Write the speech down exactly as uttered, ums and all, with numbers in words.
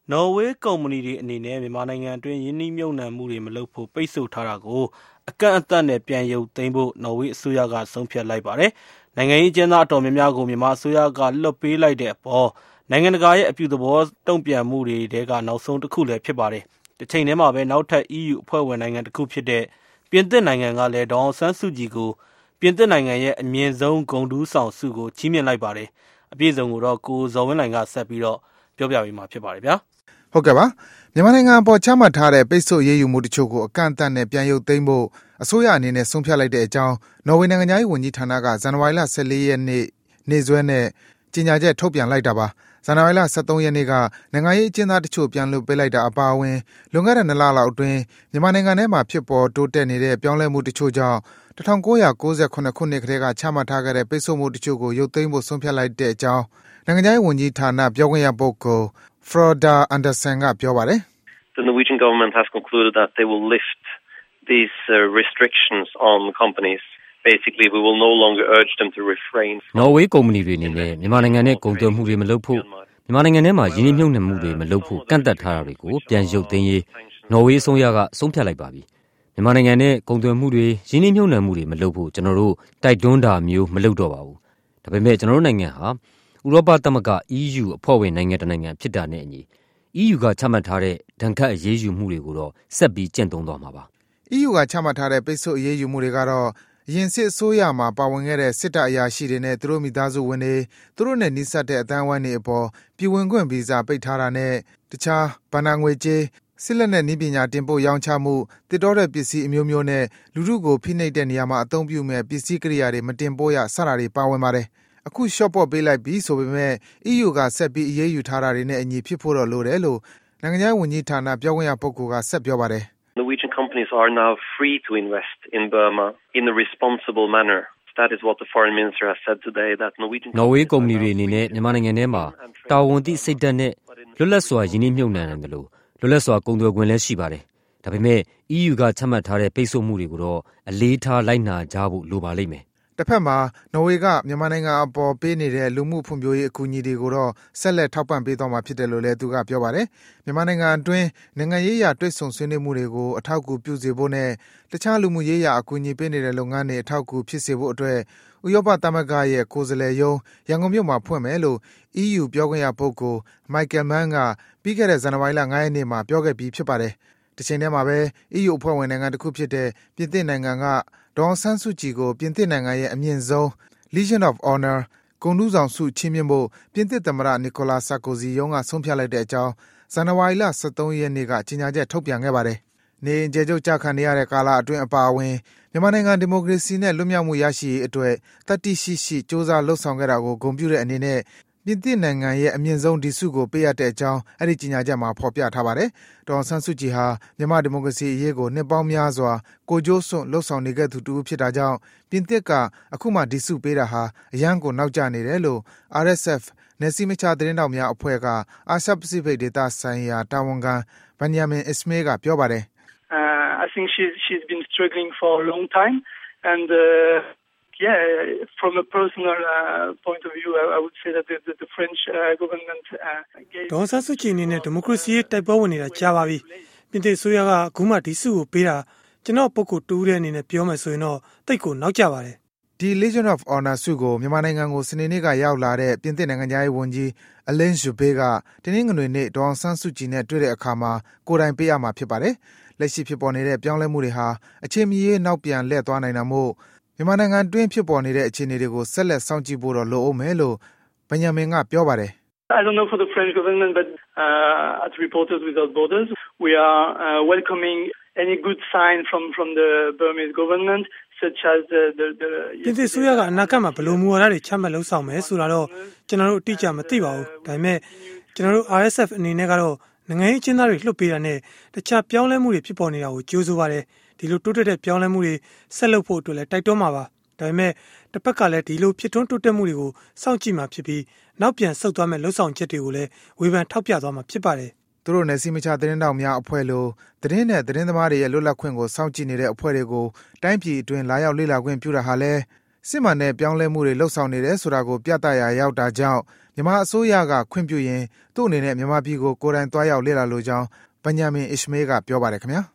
နော်ဝေးကုမ္ပဏီတွေအနေနဲ့မြန်မာနိုင်ငံအတွင်းယင်းနှိမ့်မြုပ်နှံမှုတွေမလုပ်ဖို့ပိတ်ဆို့ထားတာကိုအကန့်အသတ်နဲ့ပြန်ရုပ်သိမ်းဖို့နော်ဝေးအစိုးရကဆုံးဖြတ်လိုက်ပါတယ်။နိုင်ငံရေးကျင်းသားအတော်များများကိုမြန်မာအစိုးရကလွှတ်ပေးလိုက်တဲ့အပေါ်နိုင်ငံတကာရဲ့အပြုသဘောတုံ့ပြန်မှုတွေတဲကနောက်ဆုံးတစ်ခုလည်းဖြစ်ပါတယ်။တစ်ချိန်တည်းမှာပဲနောက်ထပ် E U အဖွဲ့ဝင်နိုင်ငံတစ်ခုဖြစ်တဲ့ပြင်သစ်နိုင်ငံကလည်းဒေါ်အောင်ဆန်းစုကြည်ကိုပြင်သစ်နိုင်ငံရဲ့အမြင့်ဆုံးဂုဏ်ထူးဆောင်ဆုကိုချီးမြှင့်လိုက်ပါတယ်။အပြည့်အစုံကိုတော့ကိုဇော်ဝင်းလှိုင်ကဆက်ပြီးတော့ပြောပြပေးမှာဖြစ်ပါတယ်ဗျာ။ဟုတ်ကဲ့ပါမြန်မာနိုင်ငံအပေါ်ချမှတ်ထားတဲ့ပိတ်ဆို့ရေးယူမှုတချို့ကိုအကန့်အသတ်နဲ့ပြန်ရုပ်သိမ်းဖို့အစိုးရအနေနဲ့ဆုံးဖြတ်လိုက်တဲ့အကြောင်းနော်ဝေနိုင်ငံသားရေးဝန်ကြီးဌာနကဇန်နဝါရီလ၁၄ရက်နေ့နေ့စွဲနဲ့ကြေညာချက်ထုတ်ပြန်လိုက်တာပါဇန်နဝါရီလ၁၃ရက်နေ့ကနိုင်ငံရေးအကျဉ်းသားတချို့ပြန်လွှတ်ပေးလိုက်တာအပါအဝင်လွန်ခဲ့တဲ့နှစ်လလောက်အတွင်းမြန်မာနိုင်ငံထဲမှာဖြစ်ပေါ်တိုးတက်နေတဲ့ပြောင်းလဲမှုတချို့ကြောင့်၁၉၉၇ခုနှစ်ကတည်းကချမှတ်ထားခဲ့တဲ့ပိတ်ဆို့မှုတချို့ကိုရုပ်သိမ်းဖို့ဆုံးဖြတ်လိုက်တဲ့အကြောင်းနိုင်ငံသားရေးဝန်ကြီးဌာနပြောခွင့်ရပုဂ္ဂိုလ်Frode Andersen ကပြောပါတယ်။ The Norwegian government has concluded that they will lift these uh, restrictions on companies. Basically, we will no longer urge them to refrain from နော်ဝေးကုမ္ပဏီတွေအနေနဲ့မြန်မာနိုင်ငံနဲ့ကုန်သွယ်မှုတွေမလုပ်ဖို့မြန်မာနိုင်ငံထဲမှာယင်းနှိမ့်မြုပ်နှံမှုတွေမလုပ်ဖို့ကန့်သတ်ထားတာတွေကိုပြန်ရုပ်သိမ်းရေးနော်ဝေးအစိုးရကဆုံးဖြတ်လိုက်ပါပြီ။မြန်မာနိုင်ငံနဲ့ကုန်သွယ်မှုတွေယင်းနှိမ့်မြုပ်နှံမှုတွေမလုပ်ဖို့ကျွန်တော်တို့တိုက်တွန်းတာမျိုးမလုပ်တော့ပါဘူး။ဒါပေမဲ့ကျွန်တော်တို့နိုင်ငံဟာဥရောပသမဂ္ဂ E U အဖွဲ့ဝင်နိုင်ငံတစ်နိုင်ငံဖြစ်တာနဲ့အညီ E U ကချမှတ်ထားတဲ့ဒဏ်ခတ်အရေးယူမှုတွေကိုတော့ဆက်ပြီးကျင့်သုံးသွားမှာပါ။ E U ကချမှတ်ထားတဲ့ပိတ်ဆို့အရေးယူမှုတွေကတော့အရင်စစ်အစိုးရမှာပါဝင်ခဲ့တဲ့စစ်တပ်အရာရှိတွေနဲ့သူတို့မိသားစုဝင်တွေသူတို့နဲ့နှိစက်တဲ့အတန်းဝိုင်းတွေအပေါ်ပြည်ဝင်ခွင့်ဗီဇာပိတ်ထားတာနဲ့တခြားဗဏ္ဍာငွေကြေးစစ်လက်နက်နည်းပညာတင်ပို့ရောင်းချမှုတစ်တော်တဲ့ပစ္စည်းအမျိုးမျိုးနဲ့လူထုကိုဖိနှိပ်တဲ့နေရာမှာအသုံးပြုမဲ့ပစ္စည်းကိရိယာတွေမတင်ပို့ရစတာတွေပါဝင်ပါတယ်။အခုရှော့ပေါ့ပေးလိုက်ပြီဆိုပေမဲ့ E U ကဆက်ပြီးအရေးယူထားတာတွေနဲ့အညီဖြစ်ဖို့တော့လိုတယ်လို့နိုင်ငံခြားဝန်ကြီးဌာနပြောခွင့်ရပုဂ္ဂိုလ်ကဆက်ပြောပါတယ်။ Norwegian companies are now free to invest in Burma in a responsible manner. That is what the foreign minister has said today that Norwegian နော်ဝေးကုမ္ပဏီတွေအနေနဲ့မြန်မာနိုင်ငံထဲမှာတာဝန်သိစိတ်ဓာတ်နဲ့လွတ်လပ်စွာယင်းနှိမ့်မြုပ်နှံနိုင်တယ်လို့လွတ်လပ်စွာကုန်သွယ်ခွင့်လည်းရှိပါတယ်။ဒါပေမဲ့ E U ကချမှတ်ထားတဲ့ပိတ်ဆို့မှုတွေကိုတော့အလေးထားလိုက်နာကြဖို့လိုပါလိမ့်မယ်။တစ်ဖက်မှာနော်ဝေကမြန်မာနိုင်ငံအပေါ်ပေးနေတဲ့လူမှုဖွံ့ဖြိုးရေးအကူအညီတွေကိုတော့ဆက်လက်ထောက်ပံ့ပေးသွားမှာဖြစ်တယ်လို့လည်းသူကပြောပါတယ်။မြန်မာနိုင်ငံအတွင်းနိုင်ငံရေးရာတွေ့ဆုံဆွေးနွေးမှုတွေကိုအထောက်အကူပြုစေဖို့နဲ့တခြားလူမှုရေးရာအကူအညီပေးနေတဲ့လုပ်ငန်းတွေအထောက်အကူဖြစ်စေဖို့အတွက်ဥရောပသမဂ္ဂရဲ့ကိုယ်စားလှယ်ရုံးရန်ကုန်မြို့မှာဖွင့်မယ်လို့ E U ပြောခွင့်ရပုဂ္ဂိုလ် Michael Mann ကပြီးခဲ့တဲ့ဇန်နဝါရီလ၅ရက်နေ့မှာပြောခဲ့ပြီးဖြစ်ပါတယ်။တချိန်တည်းမှာပဲ E U အဖွဲ့ဝင်နိုင်ငံတစ်ခုဖြစ်တဲ့ပြင်သစ်နိုင်ငံကဒေါ်အောင်ဆန်းစုကြည်ကိုပြင်သစ်နိုင်ငံရဲ့အမြင့်ဆုံး Legion of Honor ဂုဏ်ထူးဆောင်ဆုချီးမြှင့်ဖို့ပြင်သစ်သမ္မတ Nicolas Sarkozy ရုံးကဆုံးဖြတ်လိုက်တဲ့အကြောင်းဇန်နဝါရီလ၁၃ရက်နေ့ကကြေညာချက်ထုတ်ပြန်ခဲ့ပါတယ်။နေအိမ်ကျယ်ချုပ်ကျခံနေရတဲ့ကာလအတွင်းအပါအဝင်မြန်မာနိုင်ငံဒီမိုကရေစီနဲ့လွတ်မြောက်မှုရရှိရေးအတွက်တတ်သိရှိရှိစ조사လှုပ်ဆောင်ခဲ့တာကိုဂုဏ်ပြုတဲ့အနေနဲ့ပြင်သစ်နိုင်ငံရဲ့အမြင့်ဆုံးဒီဆုကိုပေးအပ်တဲ့အကြောင်းအဲ့ဒီကြေညာချက်မှာဖော်ပြထားပါတယ်။ဒေါ်အောင်ဆန်းစုကြည်ဟာမြန်မာဒီမိုကရေစီအရေးကိုနှစ်ပေါင်းများစွာကိုကြိုးစွန့်လှုပ်ဆောင်နေခဲ့သူတူဖြစ်တာကြောင့်ပြင်သစ်ကအခုမှဒီဆုပေးတာဟာအရန်ကိုနောက်ကျနေတယ်လို့ R S F နယ်စည်းမခြားသတင်းတောက်များအဖွဲ့ကအာရှပစိဖိတ်ဒေသဆိုင်ရာတာဝန်ခံ Benjamin Ismail ကပြောပါတယ်။ Uh, I think she's she's been struggling for a long time and uh Yeah, from a personal uh, point of view, I, I would say that the, the, the French uh, government uh, gave... ဒေါ်ဆန်းစုကြည်အနေနဲ့ဒီမိုကရေစီရေးတိုက်ပွဲဝင်နေတာကြာပါပြီ။ပြင်သစ်အစိုးရကအခုမှဒီဆုကိုပေးတာကျွန်တော်ပုဂ္ဂိုလ်တူးတဲ့အနေနဲ့ပြောမယ်ဆိုရင်တော့တိတ်ကိုနောက်ကျပါတယ်။ဒီ Legion of Honor ဆုကိုမြန်မာနိုင်ငံကိုစနေနေ့ကရောက်လာတဲ့ပြင်သစ်နိုင်ငံသားရေးဝန်ကြီး Alain Juppé ကတင်းနှင်းငွေနေ့ဒေါ်အောင်ဆန်းစုကြည်နဲ့တွေ့တဲ့အခါမှာကိုယ်တိုင်ပေးရမှာဖြစ်ပါတယ်။လက်ရှိဖြစ်ပေါ်နေတဲ့ပြောင်းလဲမှုတွေဟာအချိန်မီရေးနောက်ပြန်လှည့်သွားနိုင်တာမို့မြန်မာနိုင်ငံတွင်းဖြစ်ပေါ်နေတဲ့အခြေအနေတွေကိုဆက်လက်စောင့်ကြည့်ဖို့တော့လိုအောင်မယ်လို့ဗန်ယာမင်ကပြောပါတယ် I don't know for the French government but uh, at Reporters Without Borders we are uh, welcoming any good sign from from the Burmese government such as the the the ပြင်သစ်ဆိုရကအနာဂတ်မှာဘယ်လိုမူဝါဒတွေချမှတ်လှုပ်ဆောင်မယ်ဆိုတာတော့ကျွန်တော်တို့အတိအကျမသိပါဘူးဒါပေမဲ့ကျွန်တော်တို့ R S F အနေနဲ့ကတော့နိုင်ငံရေးကျင်းသားတွေလွှတ်ပေးတာနဲ့တခြားပြောင်းလဲမှုတွေဖြစ်ပေါ်နေတာကိုကြိုးဆိုပါတယ်ဒီလိုတိုးတက်တဲ့ပြောင်းလဲမှုတွေဆက်လုပ်ဖို့အတွက်လည်းတိုက်တွန်းမှာပါဒါပေမဲ့တစ်ဖက်ကလည်းဒီလိုဖြစ်ထွန်းတိုးတက်မှုတွေကိုစောင့်ကြည့်မှာဖြစ်ပြီးနောက်ပြန်ဆုတ်သွားမဲ့လှုပ်ဆောင်ချက်တွေကိုလည်းဝေဖန်ထောက်ပြသွားမှာဖြစ်ပါတယ်သူတို့နယ်စည်းမခြားသတင်းတောက်များအဖွဲ့လိုသတင်းနဲ့သတင်းသမားတွေရဲ့လွတ်လပ်ခွင့်ကိုစောင့်ကြည့်နေတဲ့အဖွဲ့တွေကိုတိုင်းပြည်အတွင်းလာရောက်လေ့လာခွင့်ပြုတာဟာလည်းစစ်မှန်တဲ့ပြောင်းလဲမှုတွေလှုပ်ဆောင်နေတယ်ဆိုတာကိုပြသရာရောက်တာကြောင့်မြန်မာအစိုးရကခွင့်ပြုရင်သူ့အနေနဲ့မြန်မာပြည်ကိုကိုယ်တိုင်သွားရောက်လေ့လာလိုကြောင်းဗန်ညာမင်အစ္စမေးကပြောပါတယ်ခင်ဗျာ